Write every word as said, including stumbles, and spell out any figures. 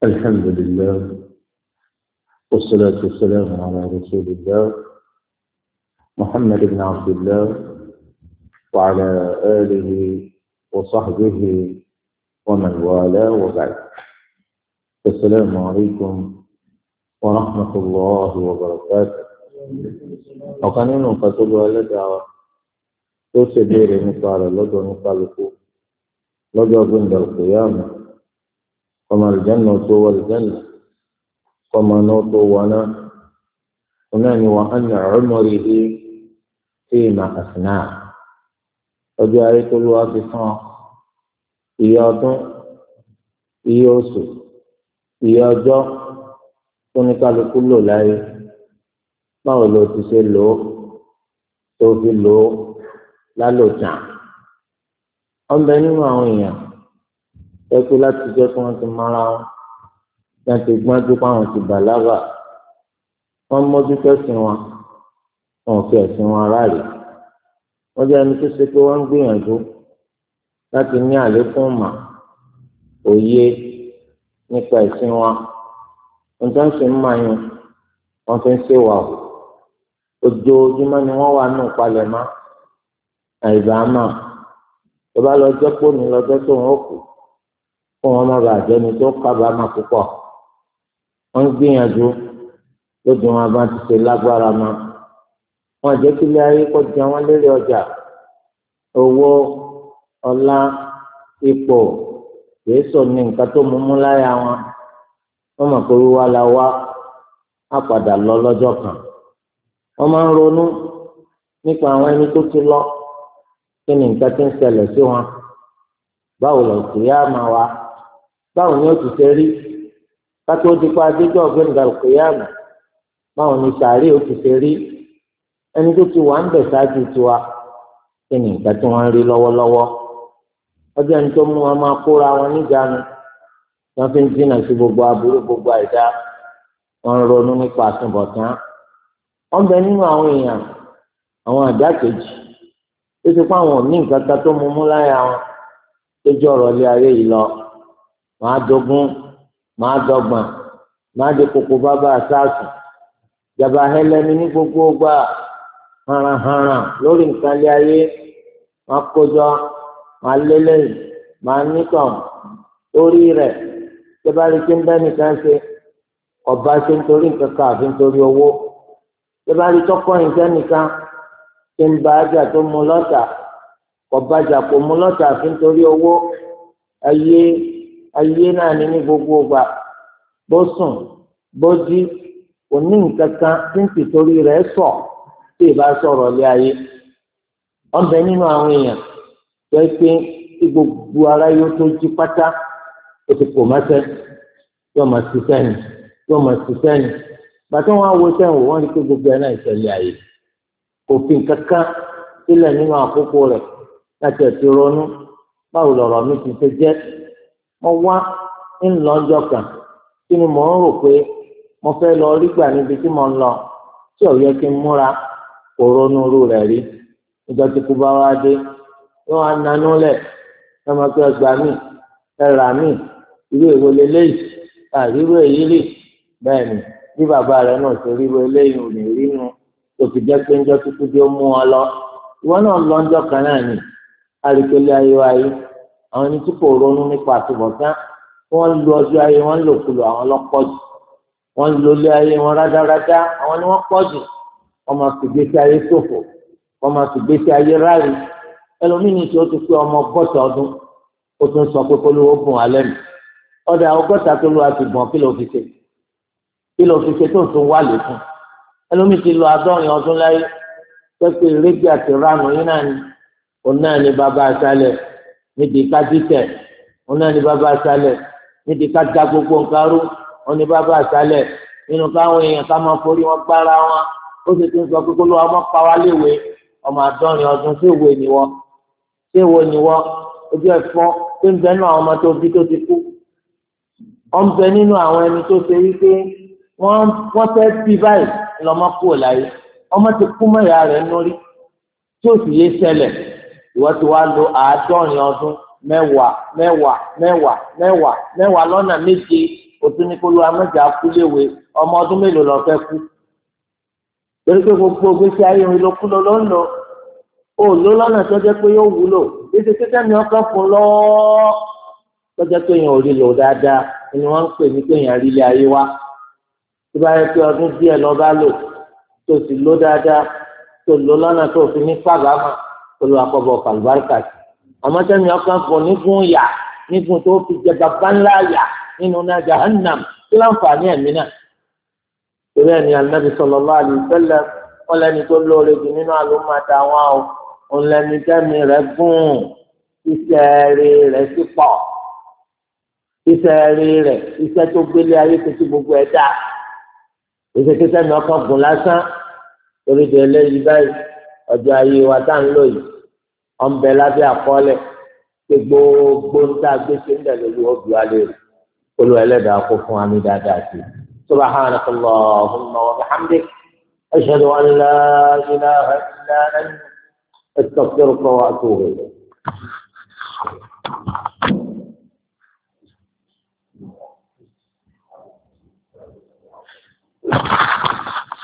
الحمد لله والصلاة والسلام على رسول الله محمد بن عبد الله وعلى آله وصحبه ومن والاه وبعد. السلام عليكم ورحمة الله وبركاته. وكان ينو فتلو على دعوة تسبير نقال لدو نقالكو لدو بند القيامة وما الجنة والجنة وما نوت ونا وناني وأن عمره فيما أثناء وجاءت الواقفة إيادو إيوسو إيادو ونقال كل لاي ما ولو تسلو توفيلو لا لو تان أم بني معوية ẹkú láti jẹ́ kí wọ́n ti mara wọn láti gbájú pa àwọn ti bàlágà wọ́n mójú tẹ̀sìn wọn wọn fi ẹ̀sìn wọn aráàlú wọ́n jẹ́ ẹni tó ṣe pé wọ́n ń gbìyànjú láti ní àlékún mà òye nípa ẹ̀sìn wọn nǹkan ṣe ń máa yan wọ́n fi ń ṣèwà o ojoojúmọ́ ni wọ́n wà nù palẹ̀mọ́ àìbámà tó bá lọ jẹ́ pò ní lọ́jọ́ tó ń kù fún wọn má bàa jẹni tó kábàámà púpọ̀ wọn gbìyànjú lójú wọn bá ti ṣe lágbára ma wọn jẹ́ kí ilé ayé kọjá wọn lérè ọjà owó ọlá ipò yéésù ní nǹkan tó mú mú láyà wọn wọn mọ̀ pé wíwá la wá á padà lọ lọ́jọ́ kan wọn máa ń ronú nípa àwọn ẹni tó ti lọ kí ni nǹkan tí ń ṣẹlẹ̀ sí wọn báwo lọ sí yá máa wá báwo ni ó ti ṣe rí kátó dípò adéjọ ọgbẹni gàlùkìyàmù báwo ni sàárè ó ti ṣe rí ẹni tó ti wà ń bẹ ṣáájú tiwa kí ni nǹkan tí wọn ń rí lọ́wọ́lọ́wọ́ ọjọ́ ẹni tó mú wọn máa kóra wọn níjànú wọn fi ń dínà sí gbogbo aburú gbogbo àìdá wọn ń ronú nípa àtúbọ̀tán wọn bẹ nínú àwọn èèyàn àwọn àdá kejì tó ti pa àwọn òní nǹkan kan tó mú mú láyà wọn tó jẹ́ ọ̀rọ̀ ilé ayé yìí lọ máa dógún máa dọ́gbọ̀n máa di kókó bábà sáàsì jàmbá hẹlẹni ní gbogbo gbà haranharan lórí nǹkan ilé ayé máa kójọ máa lélẹyìn máa nítàn lórí rẹ̀ jàmbá rí tí ń bẹ nìkan ṣe ọba ṣe ń torí nǹkan kan àfi ń torí owó jàmbá rí tọkọ nǹkan nìkan ṣe ń bá ajá tó mú lọ́tà ọbajà kò mú lọ́tà àfi ń torí owó ayé ayé náà ní ní gbogbo ọgbà bó sùn bó jí kò ní nǹkan kan tí ń tìtorí rẹ̀ sọ tí ì bá sọ̀rọ̀ lé ayé ọbẹ nínú àwọn èèyàn tó ẹ pé tí gbogbo ara yóò tó jí pátá ó ti kò mẹsẹ yóò máa ṣiṣẹ́ ni yóò máa ṣiṣẹ́ ni bàtà wọn á wo sẹ́wọ̀n wọ́n rí pé gbogbo ẹ̀ náà ìṣẹ̀lẹ̀ ayé kò fi nǹkan kan sílẹ̀ nínú àkókò rẹ̀ láti ẹ̀sìn ronú báwo lọ̀rọ̀ mi ti ṣe jẹ́ mo wá ńlọ́jọ́ kan kí ni mò ń rò pé mo fẹ́ lọ rí gbà níbi tí mo ń lọ tí ò yẹ kí n múra kò ronú irú rẹ̀ rí níjọ́ tí kú bá wá dé yóò wá nanú lẹ̀ ẹ máa fi ọgbà mí ẹ rà mí irú èwo leléyìí àrí irú èyí rì bẹ́ẹ̀ ni bí bàbá rẹ̀ náà ṣe rí irú eléyìí ò lè rí nu tó fi jẹ́ pé níjọ́ tí kú dé ó mú wọn lọ ìwọ náà lọ́jọ́ kan náà ni àríkèlé ayé wáyé àwọn ẹni tí kò ronú nípa àtúbọ̀tán wọ́n lu ọjọ́ ayé wọ́n lò kulù àwọn lọ́pọ̀ jù wọ́n lo ilé ayé wọn rádáradá àwọn ni wọ́n pọ̀ jù wọ́n máa fi gbèsè ayé ṣòfò wọ́n máa fi gbèsè ayé ráàlì ẹlòmíní tí ó ti pé ọmọ ọgọ́ta ọdún ó tún sọ pé kólówó bùn alẹ́ mi ọ̀dà ọgọ́ta tó lù àti gbọ̀n kí ló fi ṣe kí ló fi ṣe tó ń tún wà lè fún ẹlòmíní ti lọ àádọ́rin ọdún láyé pẹ́pẹ́ ìrẹ́gbẹ́ àti ránù yín náà ni òun náà ni bàbá aṣálẹ̀ nídìí ká dìtẹ̀ òun náà ni bàbá aṣálẹ̀ nídìí ká da gbogbo nǹkan rú òun ni bàbá aṣálẹ̀ nínú káwọn èèyàn ká máa forí wọn gbára wọn ó sì ti ń sọ pé kó ló wà mọ́ pa wá léwe ọmọ àádọ́rin ọdún sí ìwé ni wọ́n sí ìwé ni wọ́n ojú ẹ̀fọ́ tó ń bẹ nínú àwọn ọmọ tó bí tó ti kú ó ń bẹ nínú àwọn ẹni tó ṣe wípé wọ́n wọ́n fẹ́ bí báyìí lọ́mọ kúrò láyé ọmọ ti kú mọ́ ìyá rẹ̀ lórí tí ó sì yé ṣẹlẹ̀ ìwọ ti wá lo àádọ́rin ọdún mẹ́wàá mẹ́wàá mẹ́wàá mẹ́wàá mẹ́wàá lọ́nà méje o tún ní kó ló amẹ́jà kúléwé ọmọ ọdún mélòó lọ fẹ́ kú torí pé gbogbo gbèsè ayé òun ló kú lọ ló ń lọ ó ló lọ́nà tó jẹ́ pé yóò wúlò ètò tẹ́tẹ́ mi ọkàn fún lọ́ọ́ tó jẹ́ pé èèyàn ò rí lò dáadáa ni wọ́n ń pè ní pé èèyàn rí ilé ayé wá tó bá yẹ pé ọdún díẹ̀ lọ bá lò tó sì lò dáadáa tó lò lọ́nà tó fi ní pàgámà tó lò àkọ́bọ̀ kàlùbáríkà sí àmọ́ tẹ́mi ọkàn fún nígun yà nígun tó fi jẹ bàbá ńlá yà nínú náà jahannam kí láǹfààní ẹ̀mí náà torí ẹni Ànábì sallallahu alaihi wasallam wọn lẹni tó lóore jù nínú àlùmọ́ àtàwọn àwọn òun lẹni tẹ́mi rẹ̀ gùn iṣẹ́ rẹ̀ sí pọ̀ iṣẹ́ rẹ̀ iṣẹ́ tó gbélé ayé tó ti gbogbo ẹ̀ dá iṣẹ́ tó tẹ́mi ọkàn gùn lásán torí de eléyìí báyìí ọjọ́ ayé wa tá ń lò yìí ọ̀nbẹ lábẹ́ àkọọ́lẹ̀ pé gbogbo ń tá a gbé ṣe ń dẹ̀ lórí ọ̀bì wa lè rí olú ẹlẹ́dàá kó fún wa ní dáadáa sí i subhanaka Allahumma wa bihamdik ashhadu an la ilaha illa anta astaghfiruka wa atubu ilayk.